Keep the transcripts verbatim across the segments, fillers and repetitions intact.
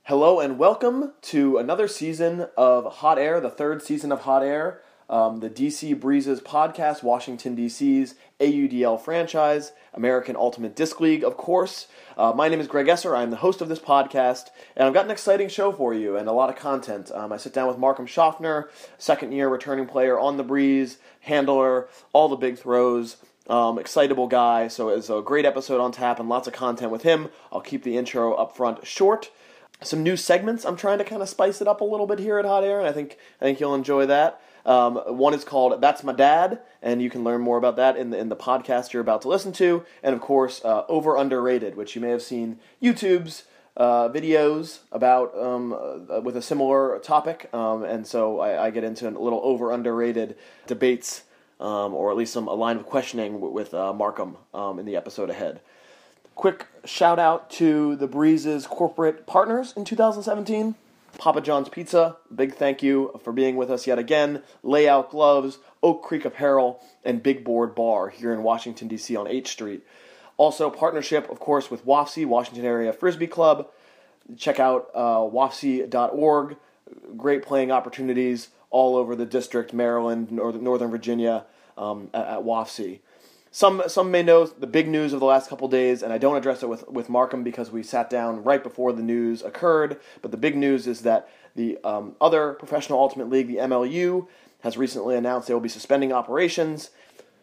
Hello and welcome to another season of Hot Air, the third season of Hot Air, um, the D C Breezes podcast, Washington, D C's A U D L franchise, American Ultimate Disc League, of course. Uh, my name is Greg Esser. I'm the host of this podcast, and I've got an exciting show for you and a lot of content. Um, I sit down with Markham Schaffner, second-year returning player on the Breeze, handler, all the big throws. Um, excitable guy, so it's a great episode on tap and lots of content with him. I'll keep the intro up front short. Some new segments. I'm trying to kind of spice it up a little bit here at Hot Air, and I think I think you'll enjoy that. Um, one is called "That's My Dad," and you can learn more about that in the in the podcast you're about to listen to. And of course, uh, "Over Underrated," which you may have seen YouTube's uh, videos about um, uh, with a similar topic. Um, and so I, I get into a little over underrated debates, um, or at least some a line of questioning with uh, Markham um, in the episode ahead. Quick shout out to the Breezes corporate partners in two thousand seventeen. Papa John's Pizza, big thank you for being with us yet again. Layout Gloves, Oak Creek Apparel, and Big Board Bar here in Washington, D C on eighth Street. Also, partnership, of course, with W A F C, Washington Area Frisbee Club. Check out uh, W A F C dot org. Great playing opportunities all over the district, Maryland, Northern, Northern Virginia, um, at, at W A F C. Some some may know the big news of the last couple days, and I don't address it with, with Markham because we sat down right before the news occurred, but the big news is that the um, other professional Ultimate League, the M L U, has recently announced they will be suspending operations.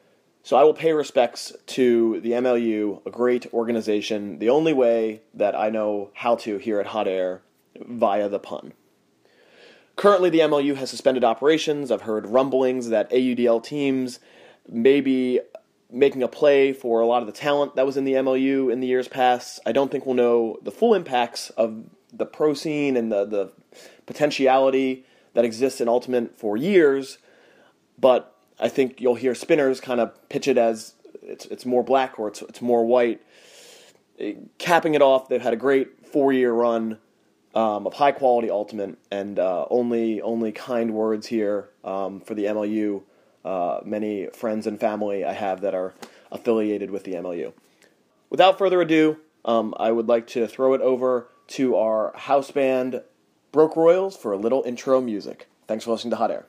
So I will pay respects to the M L U, a great organization, the only way that I know how to here at Hot Air, via the pun. Currently, the M L U has suspended operations. I've heard rumblings that A U D L teams may be making a play for a lot of the talent that was in the M L U in the years past. I don't think we'll know the full impacts of the pro scene and the, the potentiality that exists in Ultimate for years, but I think you'll hear spinners kind of pitch it as it's it's more black or it's it's more white. Capping it off, they've had a great four-year run um, of high-quality Ultimate, and uh, only only kind words here um, for the M L U. Uh, many friends and family I have that are affiliated with the M L U. Without further ado, um, I would like to throw it over to our house band, Broke Royals, for a little intro music. Thanks for listening to Hot Air.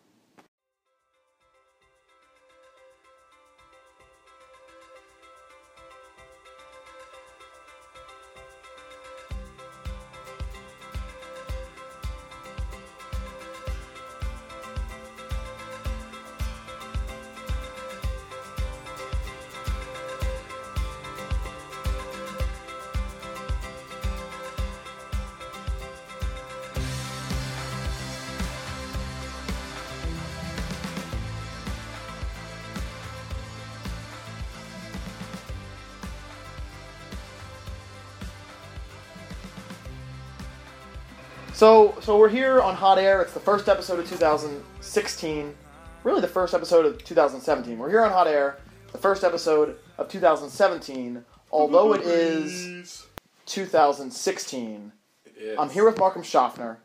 So, so we're here on Hot Air. It's the first episode of two thousand sixteen. Really the first episode of two thousand seventeen. We're here on Hot Air, the first episode of two thousand seventeen, although it is two thousand sixteen. It is. I'm here with Markham Schaffner.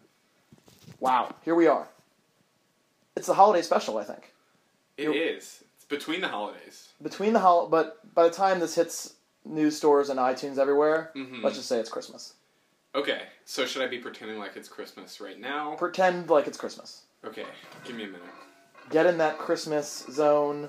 Wow, here we are. It's the holiday special, I think. It You're, is. It's between the holidays. Between the hol- but by the time this hits news stores and iTunes everywhere, Mm-hmm. let's just say it's Christmas. Okay, so should I be pretending like it's Christmas right now? Pretend like it's Christmas. Okay, give me a minute. Get in that Christmas zone.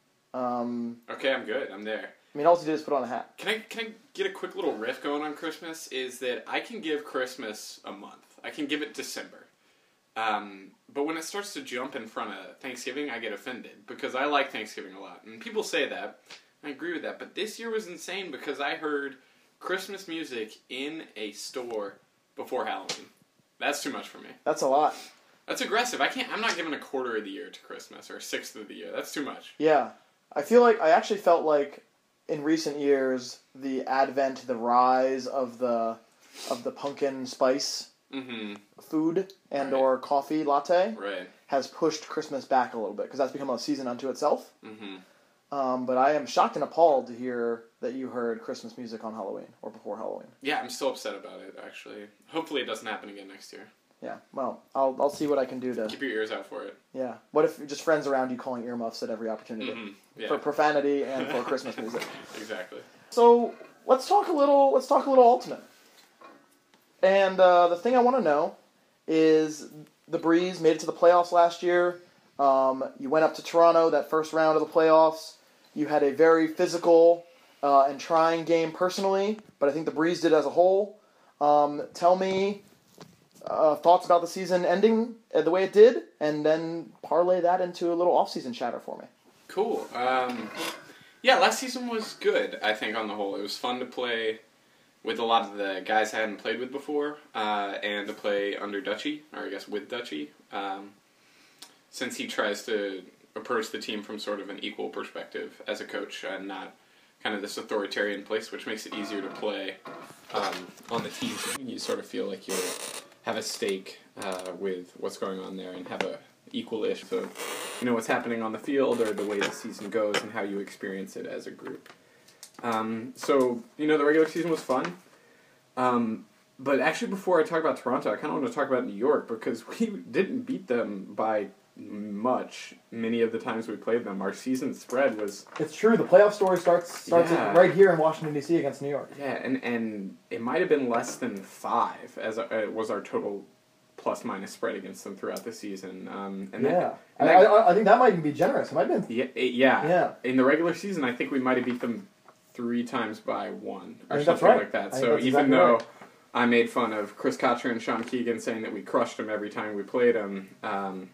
Um, Okay, I'm good. I'm there. I mean, all you do is put on a hat. Can I can I get a quick little riff going on Christmas? Is that I can give Christmas a month. I can give it December. Um, but when it starts to jump in front of Thanksgiving, I get offended because I like Thanksgiving a lot. And people say that. I agree with that. But this year was insane because I heard Christmas music in a store before Halloween. That's too much for me. That's a lot. That's aggressive. I can't. I'm not giving a quarter of the year to Christmas or a sixth of the year. That's too much. Yeah. I feel like, I actually felt like in recent years, the advent, the rise of the of the pumpkin spice Mm-hmm. food and Right. or coffee latte Right. has pushed Christmas back a little bit because that's become a season unto itself. Mm-hmm. Um, but I am shocked and appalled to hear that you heard Christmas music on Halloween or before Halloween. Yeah, I'm still upset about it, actually. Hopefully it doesn't happen again next year. Yeah, well, I'll I'll see what I can do to... Keep your ears out for it. Yeah. What if just friends around you calling earmuffs at every opportunity? Mm-hmm. Yeah. For profanity and for Christmas music. Exactly. So, let's talk a little, let's talk a little Ultimate. And uh, the thing I want to know is the Breeze made it to the playoffs last year. Um, you went up to Toronto that first round of the playoffs. You had a very physical uh, and trying game personally, but I think the Breeze did as a whole. Um, tell me uh, thoughts about the season ending the way it did, and then parlay that into a little off-season chatter for me. Cool. Um, yeah, last season was good, I think, on the whole. It was fun to play with a lot of the guys I hadn't played with before, uh, and to play under Dutchie, or I guess with Dutchie, um, since he tries to approach the team from sort of an equal perspective as a coach, and not kind of this authoritarian place, which makes it easier to play um, on the team. You sort of feel like you have a stake uh, with what's going on there, and have a equal-ish to, you know, what's happening on the field, or the way the season goes, and how you experience it as a group. Um, so, you know, the regular season was fun. Um, but actually, before I talk about Toronto, I kind of want to talk about New York, because we didn't beat them by much many of the times we played them. Our season spread was... It's true. The playoff story starts starts Yeah. right here in Washington, D C against New York. Yeah, and, and it might have been less than five, as a, uh, was our total plus-minus spread against them throughout the season. Um, and yeah. that, and and that, I, I, I think that might even be generous. It might have been... yeah, it- yeah. Yeah. In the regular season, I think we might have beat them three times by one, I or think that's something right. like that. I think So that's even exactly though right. I made fun of Chris Kotcher and Sean Keegan saying that we crushed them every time we played them, um,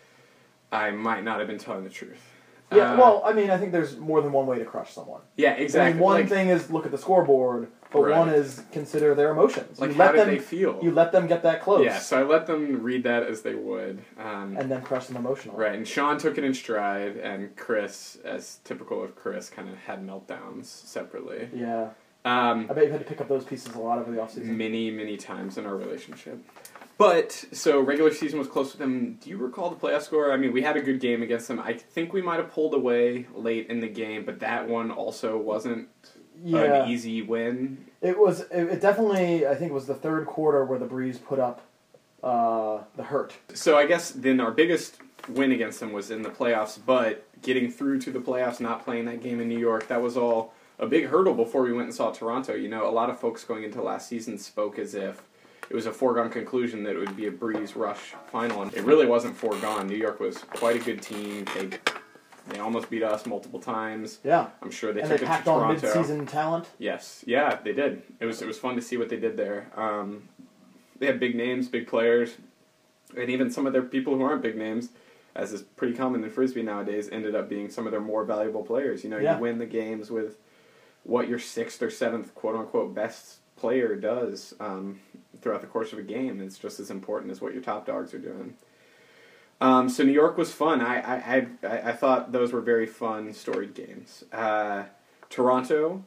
I might not have been telling the truth. Yeah, Uh, well, I mean, I think there's more than one way to crush someone. yeah, I exactly. mean, one Like, thing is look at the scoreboard, but Right. one is consider their emotions. like you how let did them, they feel? You let them get that close, Yeah, so I let them read that as they would. Um, and then crush them emotionally. right, and Sean took it in stride, and Chris, as typical of Chris, kind of had meltdowns separately. Yeah. Um, I bet you've had to pick up those pieces a lot over the offseason. many, many times in our relationship. But, so, regular season was close with them. Do you recall the playoff score? I mean, we had a good game against them. I think we might have pulled away late in the game, but that one also wasn't Yeah. an easy win. It was. It, it definitely. I think it was the third quarter where the Breeze put up uh, the hurt. So I guess then our biggest win against them was in the playoffs, but getting through to the playoffs, not playing that game in New York, that was all a big hurdle before we went and saw Toronto. You know, a lot of folks going into last season spoke as if it was a foregone conclusion that it would be a Breeze Rush final, and it really wasn't foregone. New York was quite a good team. They they almost beat us multiple times. Yeah. I'm sure they and took they it to packed on Toronto. mid-season talent. Yes, yeah, they did. It was it was fun to see what they did there. Um, they had big names, big players, and even some of their people who aren't big names, as is pretty common in Frisbee nowadays, ended up being some of their more valuable players. You know, Yeah. you win the games with what your sixth or seventh quote-unquote best player does um, throughout the course of a game. It's just as important as what your top dogs are doing. Um, so New York was fun. I, I, I, I thought those were very fun, storied games. Uh, Toronto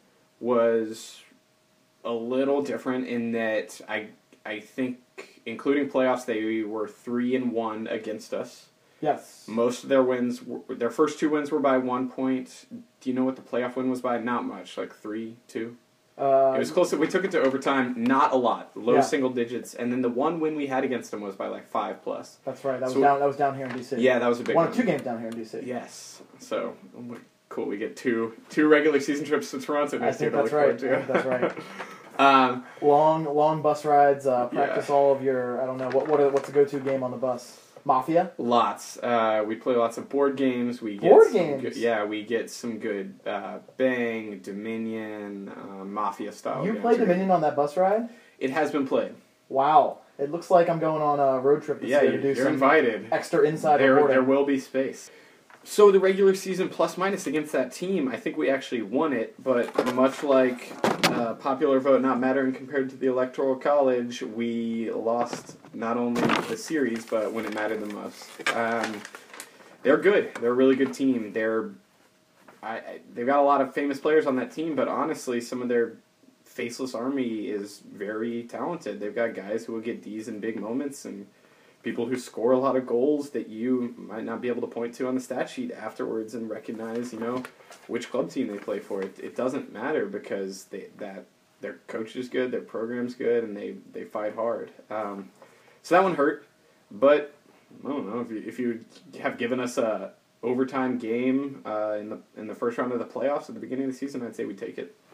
was a little different in that I I think, including playoffs, they were three and one against us. Yes. Most of their wins, were, their first two wins were by one point. Do you know what the playoff win was by? Not much, like three, two. Uh, It was close. We took it to overtime. Not a lot, low Yeah. single digits, and then the one win we had against them was by like five plus. That's right. That was So- down. That was down here in D C. Yeah, that was a big One one. of two games down here in D C. Yes. So cool. We get two two regular season trips to Toronto I next think year. that's to right. look forward I think that's right. to. um, Long, long bus rides. Uh, practice Yeah. all of your. I don't know what. What? What's a go-to game on the bus? Mafia. Lots. Uh, we play lots of board games. We get Board some games? Good, yeah, we get some good uh, Bang, Dominion, uh, Mafia style. You games. played Dominion on that bus ride? It has been played. Wow. It looks like I'm going on a road trip this Yeah, year you, to do you're some invited. extra inside There, reporting. there will be space. So the regular season plus minus against that team, I think we actually won it, but much like uh, popular vote not mattering compared to the Electoral College, we lost not only the series, but when it mattered the most. Um, they're good. They're a really good team. They're I, I, they've got a lot of famous players on that team, but honestly, some of their faceless army is very talented. They've got guys who will get D's in big moments, and people who score a lot of goals that you might not be able to point to on the stat sheet afterwards and recognize, you know, which club team they play for. It, it doesn't matter because they that their coach is good, their program's good, and they, they fight hard. Um, so that one hurt, but I don't know if you if you have given us a overtime game uh, in the in the first round of the playoffs at the beginning of the season, I'd say we take it. Yeah.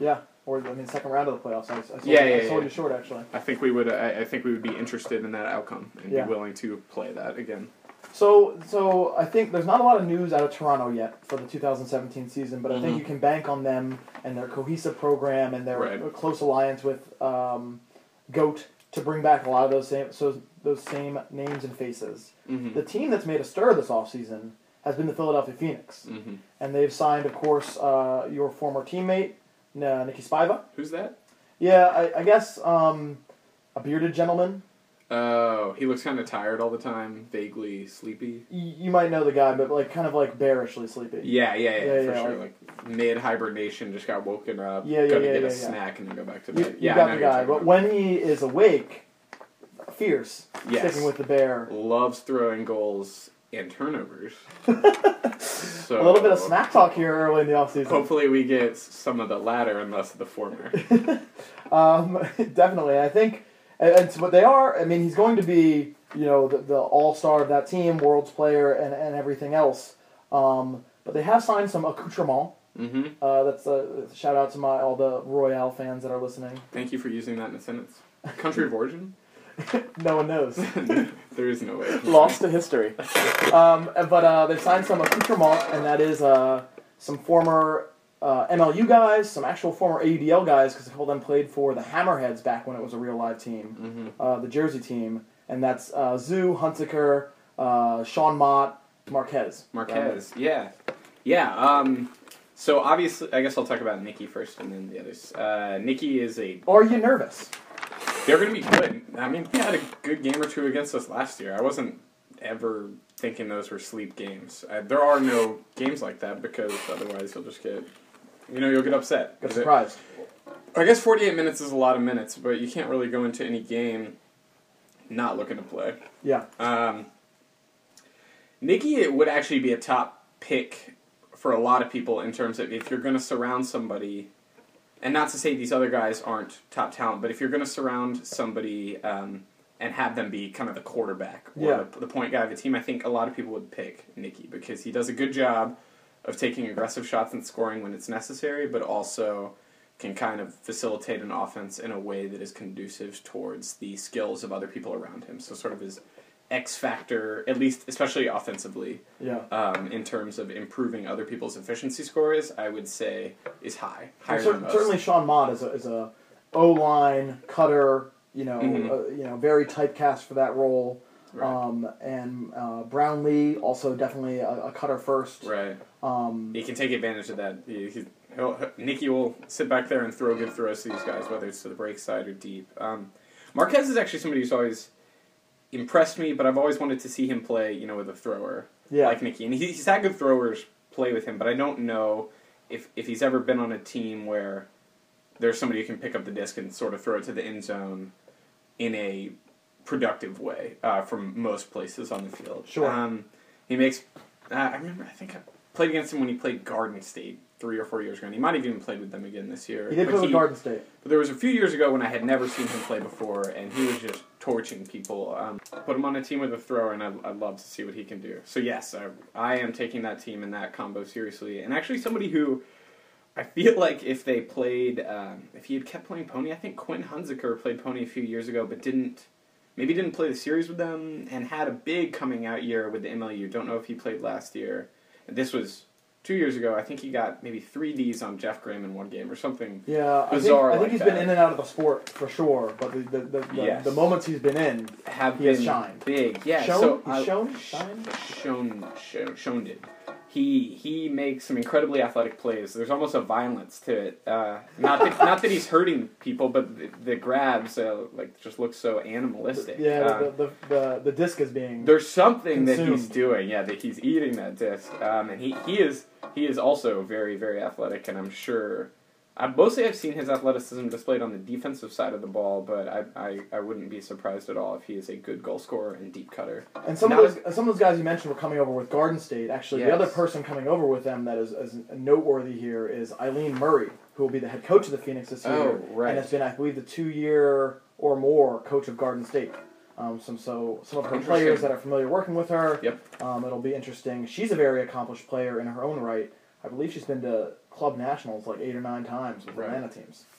or I mean, second round of the playoffs. I, I sold, Yeah, you, yeah, I sold yeah. you short actually. I think we would. I, I think we would be interested in that outcome and Yeah. be willing to play that again. So, so I think there's not a lot of news out of Toronto yet for the two thousand seventeen season, but I think Mhm. you can bank on them and their cohesive program and their Right. close alliance with um, GOAT to bring back a lot of those same so those same names and faces. Mm-hmm. The team that's made a stir this offseason has been the Philadelphia Phoenix, Mm-hmm. and they've signed, of course, uh, your former teammate uh, Nicky Spiva. Who's that? Yeah, I, I guess um, a bearded gentleman. Oh, he looks kind of tired all the time, vaguely sleepy. Y- you might know the guy, but like kind of like bearishly sleepy. Yeah, yeah, yeah, Yeah, for yeah, sure. Like, mid hibernation, just got woken up. Yeah, yeah, gonna yeah, get yeah, a yeah. snack and then go back to You, bed. you yeah, I got know the who you're guy, talking but about. when he is awake, fierce, Yes. sticking with the bear. Loves throwing goals and turnovers. So A little bit of smack talk here early in the offseason. hopefully we get some of the latter and less of the former. Um, definitely, I think, and, and so what they are. I mean, he's going to be, you know, the, the all-star of that team, world's player, and, and everything else. Um, but they have signed some accoutrement. Mm-hmm. Uh, that's a shout out to my all the Royale fans that are listening. Thank you for using that in a sentence. Country of origin? No one knows. There is no way. Lost to history. Um, but uh, they've signed some accoutrement, and that is uh, some former uh, M L U guys, some actual former A U D L guys, because a couple of them played for the Hammerheads back when it was a real live team, Mm-hmm. uh, the Jersey team, and that's uh, Zoo, Hunziker, uh, Sean Mott, Marquez. Marquez, yeah. Yeah, um, so obviously, I guess I'll talk about Nicky first and then the others. Uh, Nicky is a... Are you nervous? They're going to be good. I mean, he had a good game or two against us last year. I wasn't ever thinking those were sleep games. Uh, there are no games like that because otherwise you'll just get... You know, you'll get upset. Get Is it- surprised. I guess forty-eight minutes is a lot of minutes, but you can't really go into any game not looking to play. Yeah. Um, Nicky would actually be a top pick for a lot of people in terms of if you're going to surround somebody, and not to say these other guys aren't top talent, but if you're going to surround somebody um, and have them be kind of the quarterback or Yeah. the, the point guy of the team, I think a lot of people would pick Nicky because he does a good job of taking aggressive shots and scoring when it's necessary, but also can kind of facilitate an offense in a way that is conducive towards the skills of other people around him. So sort of his X factor, at least especially offensively, Yeah. um, in terms of improving other people's efficiency scores, I would say is high. Higher Cer- than most. certainly, Sean Mott is a, is a O line cutter. You know, Mhm. uh, you know, very typecast for that role. Right. Um, and uh, Brownlee also definitely a, a cutter first. Right. Um, He can take advantage of that. He, he, he'll, Nicky will sit back there and throw good throws to these guys, whether it's to the break side or deep. Um, Marquez is actually somebody who's always impressed me, but I've always wanted to see him play, you know, with a thrower yeah. like Nicky. And he, he's had good throwers play with him, but I don't know if if he's ever been on a team where there's somebody who can pick up the disc and sort of throw it to the end zone in a productive way uh, from most places on the field. Sure. Um, he makes... Uh, I remember, I think I played against him when he played Garden State three or four years ago, and he might have even played with them again this year. He did But play with Garden State. But there was a few years ago when I had never seen him play before, and he was just torching people. Um, put him on a team with a thrower, and I'd, I'd love to see what he can do. So yes, I, I am taking that team and that combo seriously. And actually somebody who I feel like if they played, um, if he had kept playing Pony, I think Quinn Hunziker played Pony a few years ago, but didn't, maybe didn't play the series with them, and had a big coming out year with the M L U. Don't know if he played last year. And this was two years ago. I think he got maybe three Ds on Jeff Graham in one game or something. Yeah, I think, bizarre I think like he's that. been in and out of the sport for sure, but the the, the, the, Yes. the moments he's been in, Have He has been shined. big. Yeah, shown, so he's I- shown, shined. shown shown shown did. He he makes some incredibly athletic plays. There's almost a violence to it. Uh, not that, not that he's hurting people, but the, the grabs uh, like just look so animalistic. Yeah, Uh, the, the, the, the disc is being... there's something that he's Consumed. doing. Yeah, that he's eating that disc. Um, and he, he is he is also very very athletic, and I'm sure. I, mostly I've seen his athleticism displayed on the defensive side of the ball, but I, I, I wouldn't be surprised at all if he is a good goal scorer and deep cutter. And some Not of those some of those guys you mentioned were coming over with Garden State. Actually, the Yes. other person coming over with them that is, is noteworthy here is Eileen Murray, who will be the head coach of the Phoenix this year. Oh, right. And has been, I believe, the two-year or more coach of Garden State. Um, some so some of her Interesting. players that are familiar working with her. Yep. Um, it'll be interesting. She's a very accomplished player in her own right. I believe she's been to club nationals like eight or nine times with Right. Atlanta teams.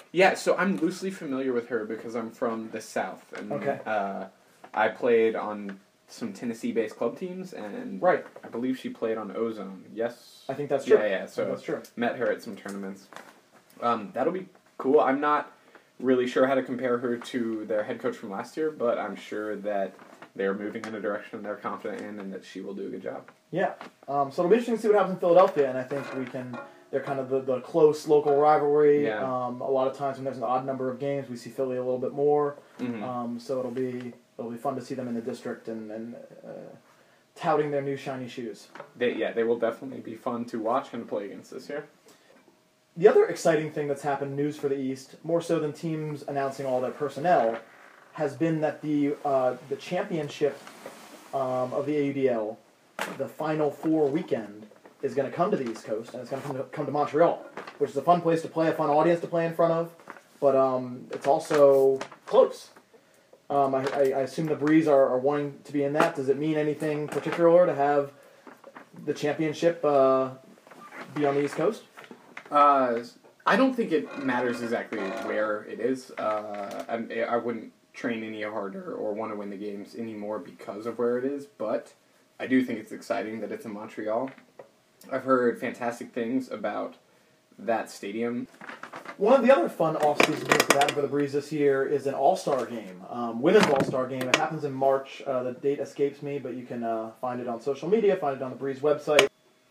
Yeah, so I'm loosely familiar with her because I'm from the South. And, Okay. Uh, I played on some Tennessee-based club teams, and Right. I believe she played on Ozone. Yes? I think that's true. Yeah, yeah. So that's true. met her at some tournaments. Um, that'll be cool. I'm not really sure how to compare her to their head coach from last year, but I'm sure that they're moving in a direction they're confident in and that she will do a good job. Yeah. Um, so it'll be interesting to see what happens in Philadelphia, and I think we can. They're kind of the, the close local rivalry. Yeah. Um, a lot of times when there's an odd number of games, we see Philly a little bit more. Mm-hmm. Um, so it'll be it'll be fun to see them in the district and, and uh, touting their new shiny shoes. They, yeah, they will definitely be fun to watch and play against this year. The other exciting thing that's happened, news for the East, more so than teams announcing all their personnel, has been that the uh, the championship um, of the A U D L, the Final Four weekend, is going to come to the East Coast, and it's going to come to come to Montreal, which is a fun place to play, a fun audience to play in front of, but um, it's also close. Um, I, I, I assume the Breeze are, are wanting to be in that. Does it mean anything particular to have the championship uh, be on the East Coast? Uh, I don't think it matters exactly where it is. Uh, I, I wouldn't train any harder or want to win the games anymore because of where it is, but I do think it's exciting that it's in Montreal. I've heard fantastic things about that stadium. One of the other fun off-season things that happened for the Breeze this year is an All-Star game, um, women's All-Star game. It happens in March. Uh, the date escapes me, but you can uh, find it on social media, find it on the Breeze website.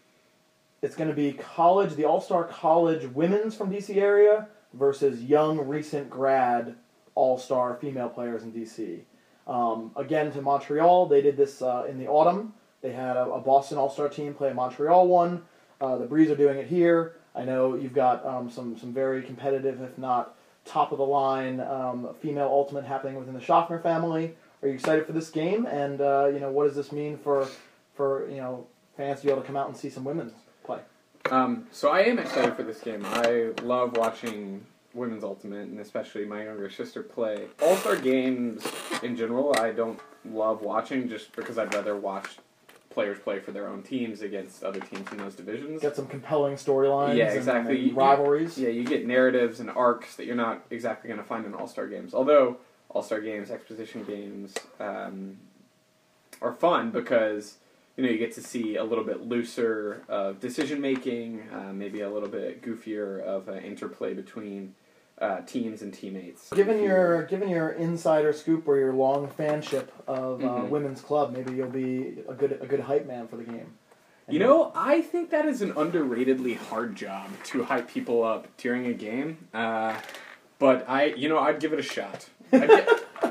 It's going to be college, the All-Star College women's from D C area versus young, recent grad All-Star female players in D C. Um, again, to Montreal, they did this uh, in the autumn. They had a, a Boston All-Star team play a Montreal one. Uh, the Breeze are doing it here. I know you've got um, some, some very competitive, if not top-of-the-line um, female ultimate happening within the Schaffner family. Are you excited for this game? And uh, you know, what does this mean for for you know fans to be able to come out and see some women's play? Um, so I am excited for this game. I love watching women's ultimate, and especially my younger sister play. All-Star games in general, I don't love watching just because I'd rather watch players play for their own teams against other teams in those divisions. Get some compelling storylines. Yeah, exactly. And, and rivalries. You, yeah, you get narratives and arcs that you're not exactly going to find in All-Star games. Although All-Star games, exposition games um, are fun because you know you get to see a little bit looser of decision making, uh, maybe a little bit goofier of an interplay between uh, teams and teammates. Given your given your insider scoop or your long fanship of uh, Mhm. women's club, maybe you'll be a good a good hype man for the game. And You know, I think that is an underratedly hard job to hype people up during a game. Uh, but I, you know, I'd give it a shot. I'd get,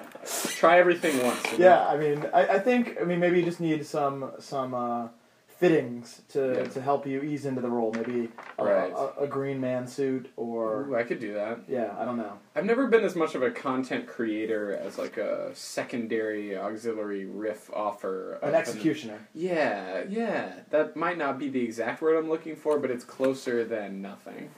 try everything once. You know? yeah, I mean, I, I think I mean maybe you just need some some uh, fittings to, Yeah. to help you ease into the role. Maybe a, Right. a, a green man suit or Ooh, I could do that. yeah, I don't know. I've never been as much of a content creator as like a secondary auxiliary riff offer. of An executioner. Yeah, yeah. That might not be the exact word I'm looking for, but it's closer than nothing.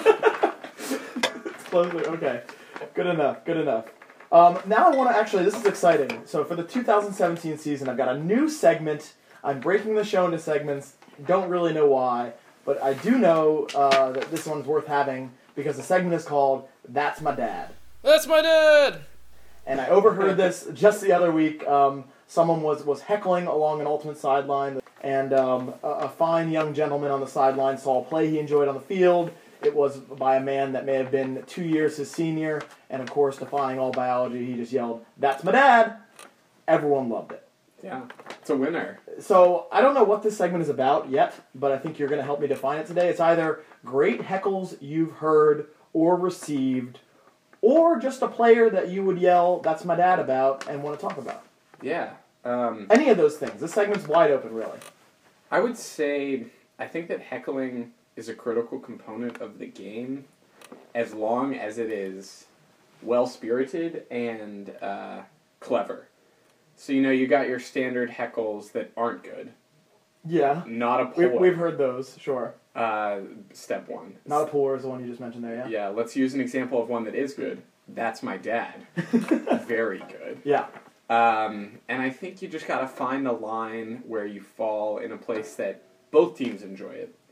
It's closely okay. Good enough. Good enough. Um, now I want to actually. This is exciting. So for the two thousand seventeen season, I've got a new segment. I'm breaking the show into segments. Don't really know why, but I do know uh, that this one's worth having because the segment is called "That's My Dad." That's my dad! And I overheard this just the other week. Um, someone was, was heckling along an ultimate sideline, and um, a, a fine young gentleman on the sideline saw a play he enjoyed on the field. It was by a man that may have been two years his senior, and of course, defying all biology, he just yelled, "That's my dad!" Everyone loved it. Yeah, it's a winner. So, I don't know what this segment is about yet, but I think you're going to help me define it today. It's either great heckles you've heard or received, or just a player that you would yell, "That's my dad," about and want to talk about. Yeah. Um, Any of those things. This segment's wide open, really. I would say I think that heckling is a critical component of the game as long as it is well-spirited and uh, clever. So, you know, you got your standard heckles that aren't good. Yeah. Not a We, puller. we've heard those, sure. Uh, step one. Not a puller is the one you just mentioned there, yeah? Yeah, let's use an example of one that is good. That's my dad. Very good. Yeah. Um, and I think you just gotta find the line where you fall in a place that both teams enjoy it.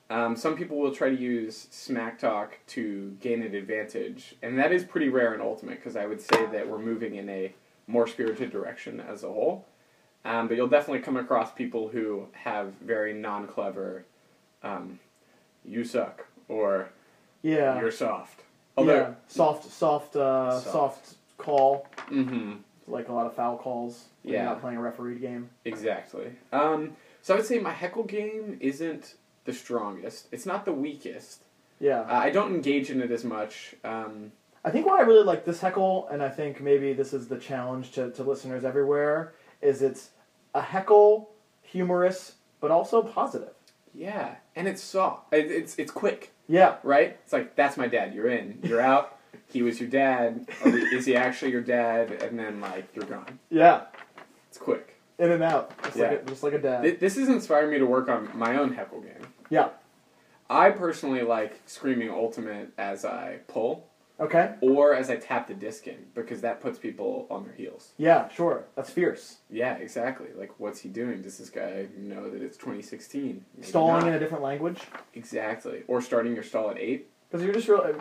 Um, some people will try to use smack talk to gain an advantage, and that is pretty rare in Ultimate, because I would say that we're moving in a more spirited direction as a whole. Um, but you'll definitely come across people who have very non-clever, um, you suck, or Yeah. you're soft. yeah. Although, Soft, soft, uh, Soft. soft call. mm-hmm, Like a lot of foul calls. When Yeah. You're not playing a refereed game. exactly. Um, so I would say my heckle game isn't the strongest. It's not the weakest. Yeah. Uh, I don't engage in it as much. Um, I think why I really like this heckle, and I think maybe this is the challenge to, to listeners everywhere, is it's a heckle, humorous, but also positive. yeah, and it's soft. It, it's it's quick, Yeah. right? It's like, that's my dad. You're in. You're out. He was your dad. Or is he actually your dad? And then, like, you're gone. Yeah. It's quick. In and out. Just, Yeah. like, a, just like a dad. Th- This has inspired me to work on my own heckle game. yeah. I personally like screaming ultimate as I pull, Okay. or as I tap the disc in, because that puts people on their heels. Yeah, sure. That's fierce. Yeah, exactly. Like, what's he doing? Does this guy know that it's twenty sixteen? Maybe Stalling not. in a different language. Exactly. Or starting your stall at eight. Because you're just really...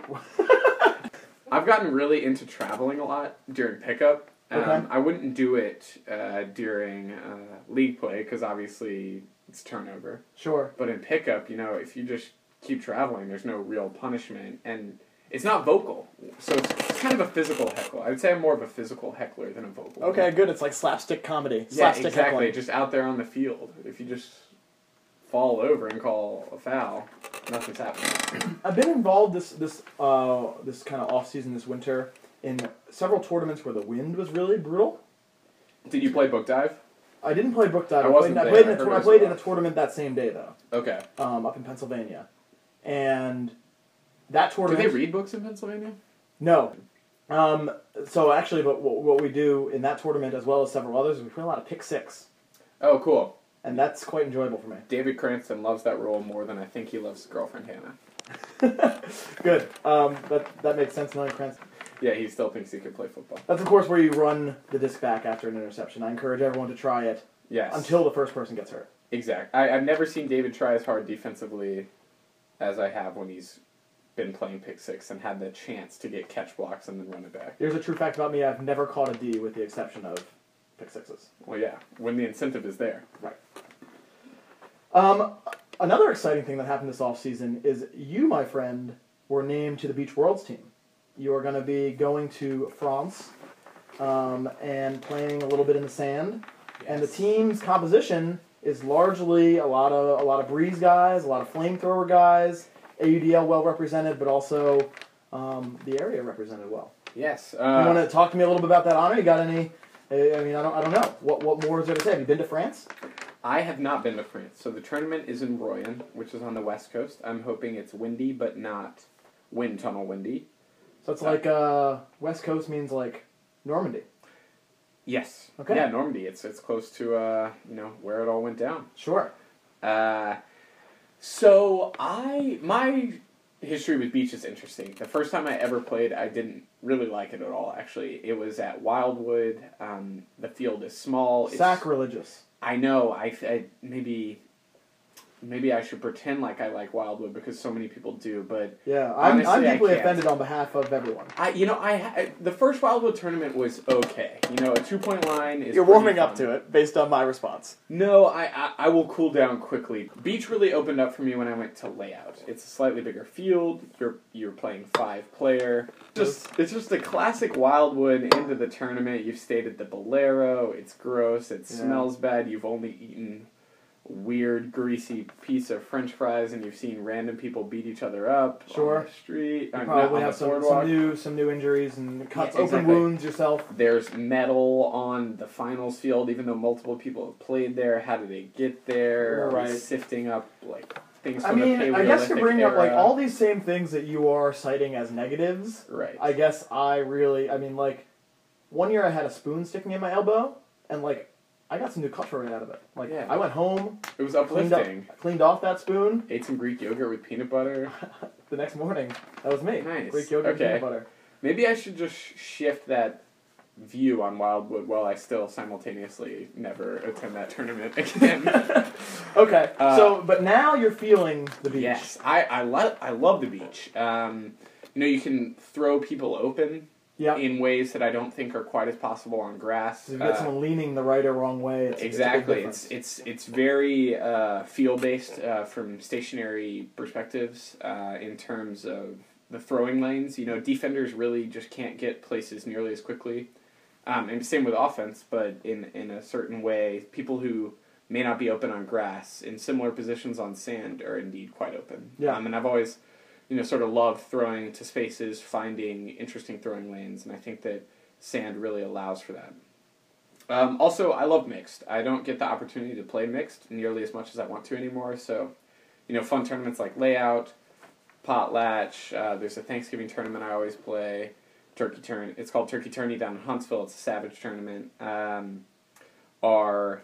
I've gotten really into traveling a lot during pickup. Um, Okay. I wouldn't do it uh, during uh, league play, because obviously it's turnover. sure. But in pickup, you know, if you just keep traveling, there's no real punishment. And it's not vocal. So it's, it's kind of a physical heckle. I would say I'm more of a physical heckler than a vocal one. Okay, good. It's like slapstick comedy. Yeah, Slapstick exactly. heckling. Just out there on the field. If you just fall over and call a foul, nothing's happening. I've been involved this this uh, this kind of off season this winter in several tournaments where the wind was really brutal. Did you play book dive? I didn't play book dive. I I wasn't played, I there. played, I in, a heard tour- it I was played in a rough. tournament that same day though, Okay. um, up in Pennsylvania, and that Do tournament. they read books in Pennsylvania? No. Um, so actually, but what, what we do in that tournament as well as several others, is we play a lot of pick six, Oh, cool. and that's quite enjoyable for me. David Cranston loves that role more than I think he loves his girlfriend Hannah. Good. Um, that that makes sense. Knowing Cranston. Yeah, he still thinks he could play football. That's of course where you run the disc back after an interception. I encourage everyone to try it Yes. until the first person gets hurt. Exact. I, I've never seen David try as hard defensively as I have when he's been playing pick six and had the chance to get catch blocks and then run it back. Here's a true fact about me: I've never caught a D with the exception of pick sixes. Well, yeah, when the incentive is there. Right. Um, another exciting thing that happened this offseason is you, my friend, were named to the Beach Worlds team. You are going to be going to France um, and playing a little bit in the sand. And the team's composition is largely a lot of a lot of breeze guys, a lot of flamethrower guys, A U D L well represented, but also um, the area represented well. Yes. you want Uh, to talk to me a little bit about that honor? You got any? I mean, I don't, I don't know. What, what more is there to say? Have you been to France? I have not been to France. So the tournament is in Royan, which is on the west coast. I'm hoping it's windy, but not wind tunnel windy. So it's like uh, West Coast means like Normandy. Yes. Okay. Yeah, Normandy. It's it's close to uh, you know, where it all went down. Sure. Uh, so I my history with beach is interesting. The first time I ever played, I didn't really like it at all. Actually, it was at Wildwood. Um, the field is small. It's, Sacrilegious. I know. I, I maybe maybe I should pretend like I like Wildwood because so many people do, but Yeah, I'm, I'm Honestly, I deeply can't. offended on behalf of everyone. I you know I, I the first Wildwood tournament was okay. You know, a two point line is You're pretty warming up fun. to it based on my response. No, I, I I will cool down quickly. Beach really opened up for me when I went to layout. It's a slightly bigger field. You're you're playing five player. Just it's just a classic Wildwood into the tournament. You've stayed at the Bolero. It's gross. It Yeah. smells bad. You've only eaten weird greasy piece of French fries, and you've seen random people beat each other up Sure. on the street. You uh, not probably on have the some, boardwalk. some new some new injuries and cuts, Yeah, open exactly. wounds yourself. There's metal on the finals field, even though multiple people have played there. How did they get there? Right. Sifting up like things I from mean, the I guess you're Paleolithic bringing up like era. all these same things that you are citing as negatives. Right. I guess I really, I mean, like one year I had a spoon sticking in my elbow, and like I got some new cutlery out of it. Like Yeah. I went home, It was cleaned up, uplifting. cleaned off that spoon. Ate some Greek yogurt with peanut butter. The next morning, that was me. Nice. Greek yogurt, Okay. peanut butter. Maybe I should just shift that view on Wildwood while I still simultaneously never attend that tournament again. Okay, Uh, so but now you're feeling the beach. Yes, I I love I love the beach. Um, you know, you can throw people open Yeah. in ways that I don't think are quite as possible on grass. So if you get Uh, someone leaning the right or wrong way, it's, exactly, it's a big it's it's it's very uh, feel based uh, from stationary perspectives uh, in terms of the throwing lanes. You know, defenders really just can't get places nearly as quickly. Um, and same with offense, but in, in a certain way, people who may not be open on grass in similar positions on sand are indeed quite open. Yeah. Um, and I've always, you know, sort of loved throwing to spaces, finding interesting throwing lanes, and I think that sand really allows for that. Um, also, I love mixed. I don't get the opportunity to play mixed nearly as much as I want to anymore, so, you know, fun tournaments like Layout, Potlatch, uh, there's a Thanksgiving tournament I always play, Turkey Turn. It's called Turkey Tourney down in Huntsville. It's a Savage tournament. Um, are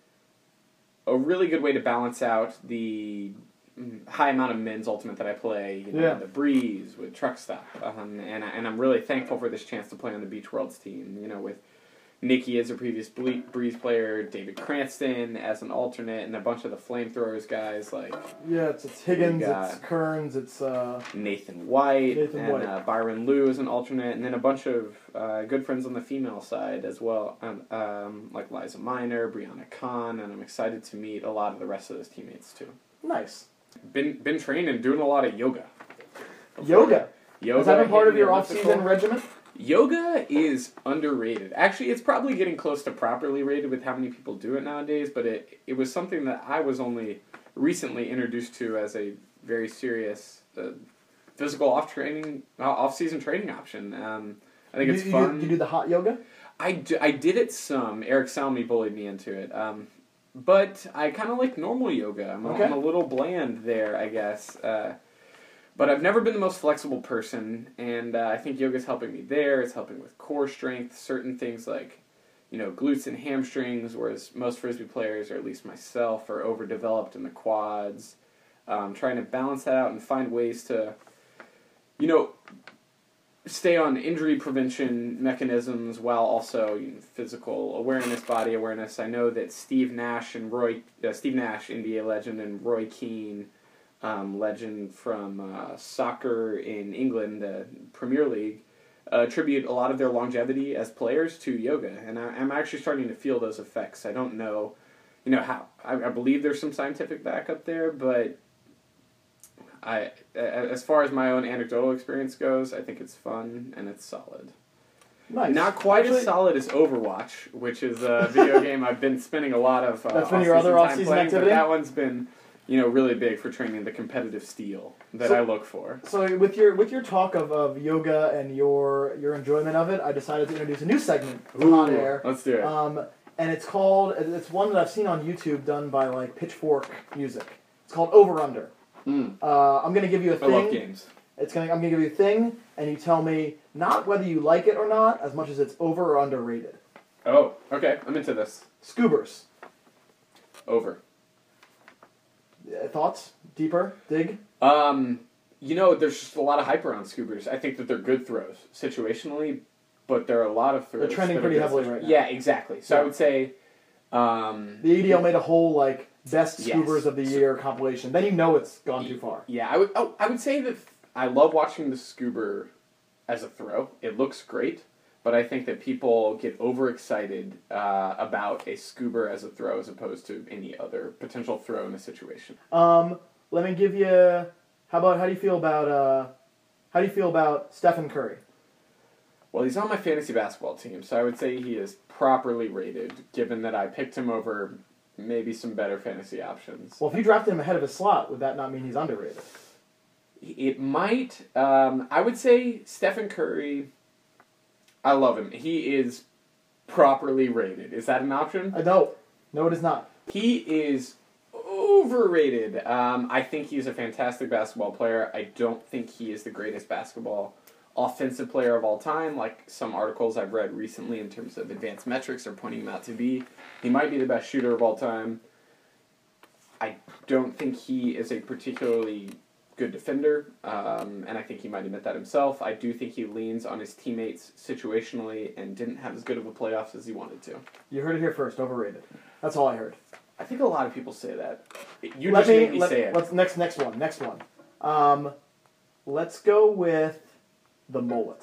a really good way to balance out the high amount of men's ultimate that I play. You know, Yeah. the Breeze with Truck Stop, um, and I- and I'm really thankful for this chance to play on the Beach Worlds team. You know, with Nikki as a previous Ble- Breeze player, David Cranston as an alternate, and a bunch of the Flamethrowers guys like Yeah, it's, it's Higgins, We got- it's Kearns, it's uh, Nathan White, Nathan and White. Uh, Byron Liu as an alternate, and then a bunch of uh, good friends on the female side as well, um, um, like Liza Miner, Brianna Kahn, and I'm excited to meet a lot of the rest of those teammates too. nice. Been been training, doing a lot of yoga. Yoga. Yoga Has that been part hit of the your elliptical. off-season regimen? Yoga is underrated. Actually, it's probably getting close to properly rated with how many people do it nowadays, but it it was something that I was only recently introduced to as a very serious uh, physical off training uh, off season training option. Um, I think you, it's you fun. Do, you do the hot yoga? I, do, I did it some. Eric Salmi bullied me into it. Um, but I kind of like normal yoga. I'm, a- Okay. I'm a little bland there, I guess. Uh, but I've never been the most flexible person, and uh, I think yoga's helping me there. It's helping with core strength, certain things like, you know, glutes and hamstrings, whereas most Frisbee players, or at least myself, are overdeveloped in the quads. Um, trying to balance that out and find ways to, you know, stay on injury prevention mechanisms while also, you know, physical awareness, body awareness. I know that Steve Nash and Roy, uh, Steve Nash, N B A legend, and Roy Keane, um, legend from uh, soccer in England, the Premier League, uh, attribute a lot of their longevity as players to yoga, and I, I'm actually starting to feel those effects. I don't know, you know how. I, I believe there's some scientific backup there, but I, as far as my own anecdotal experience goes, I think it's fun and it's solid. Nice. Not quite Actually, as solid as Overwatch, which is a video game I've been spending a lot of uh, That's been your off-season other time off-season playing, activity? But that one's been, you know, really big for training the competitive steel that So- I look for. So with your with your talk of, of yoga and your your enjoyment of it, I decided to introduce a new segment to Hot Air. Let's do it. Um, and it's called, it's one that I've seen on YouTube done by like Pitchfork Music. It's called Over Under. Mm. Uh, I'm gonna give you a I thing. love games. It's gonna I'm gonna give you a thing, and you tell me not whether you like it or not, as much as it's over or underrated. Oh, okay. I'm into this. Scoobers. Over. Uh, thoughts? Deeper? Dig? Um, you know, there's just a lot of hype around scoobers. I think that they're good throws situationally, but there are a lot of throws. They're trending that are pretty good heavily situ- right now. Yeah, exactly. So Yeah. I would say, um, The A D L made a whole like best Yes. scoobers of the year compilation. Then you know it's gone too far. yeah, I would. Oh, I would say that I love watching the scoober as a throw. It looks great, but I think that people get overexcited uh, about a scoober as a throw as opposed to any other potential throw in a situation. Um, let me give you. How about how do you feel about uh, how do you feel about Stephen Curry? Well, he's on my fantasy basketball team, so I would say he is properly rated, given that I picked him over maybe some better fantasy options. Well, if you drafted him ahead of his slot, would that not mean he's underrated? It might. Um, I would say Stephen Curry, I love him. He is properly rated. Is that an option? Uh, no, no, it is not. He is overrated. Um, I think he's a fantastic basketball player. I don't think he is the greatest basketball offensive player of all time, like some articles I've read recently in terms of advanced metrics are pointing him out to be. He might be the best shooter of all time. I don't think he is a particularly good defender, um, and I think he might admit that himself. I do think he leans on his teammates situationally and didn't have as good of a playoffs as he wanted to. You heard it here first. Overrated. That's all I heard. I think a lot of people say that. You let just me, made me let, say it. Let's next next one. Next one. Um, let's go with the mullet.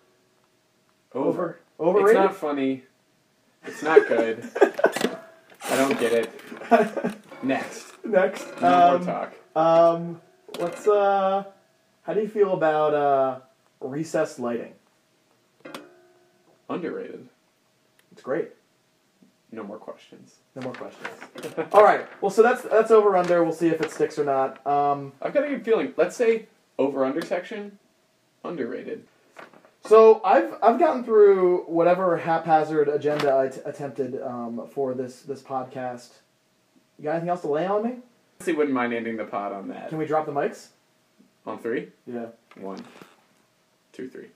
Over. Overrated. It's not funny. It's not good. I don't get it. Next. Next. No um, more talk. Um, let's. Uh, how do you feel about uh, recessed lighting? Underrated. It's great. No more questions. No more questions. All right. Well, so that's that's over under. We'll see if it sticks or not. Um, I've got a good feeling. Let's say over under section. Underrated. so I've I've gotten through whatever haphazard agenda I t- attempted um, for this this podcast. You got anything else to lay on me? Honestly, wouldn't mind ending the pod on that. Can we drop the mics? On three? Yeah. One, two, three.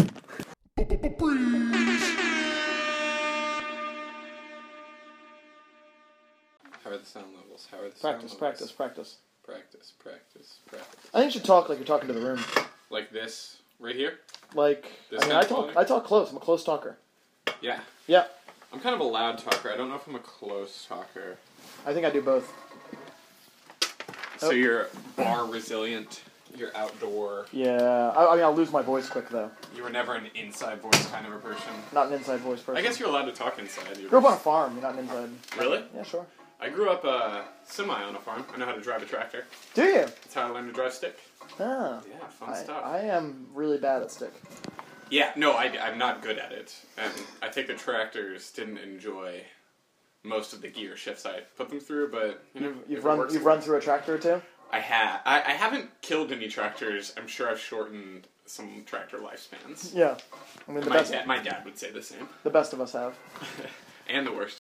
How are the sound levels? How are the Practice, sound practice, levels? practice. Practice, practice, practice. I think you should talk like you're talking to the room. Like this, right here? Like, This I mean, kind I of talk. quality? I talk close. I'm a close talker. Yeah. Yeah, I'm kind of a loud talker. I don't know if I'm a close talker. I think I do both. So Oh. you're bar resilient. You're outdoor. Yeah, I, I mean, I'll lose my voice quick though. You were never an inside voice kind of a person. Not an inside voice person. I guess you're allowed to talk inside. You grew up on a farm. You're not an inside. Really? Yeah, sure. I grew up uh, semi on a farm. I know how to drive a tractor. Do you? That's how I learned to drive stick. Ah. Yeah, fun I, stuff. I am really bad at stick. Yeah, no, I, I'm not good at it. And I think the tractors didn't enjoy most of the gear shifts I put them through, but you know, You've, if you've it run. works, You've it run works. through a tractor or two. I have. I, I haven't killed any tractors. I'm sure I've shortened some tractor lifespans. Yeah, I mean the My, best. da- my dad would say the same. The best of us have. And the worst.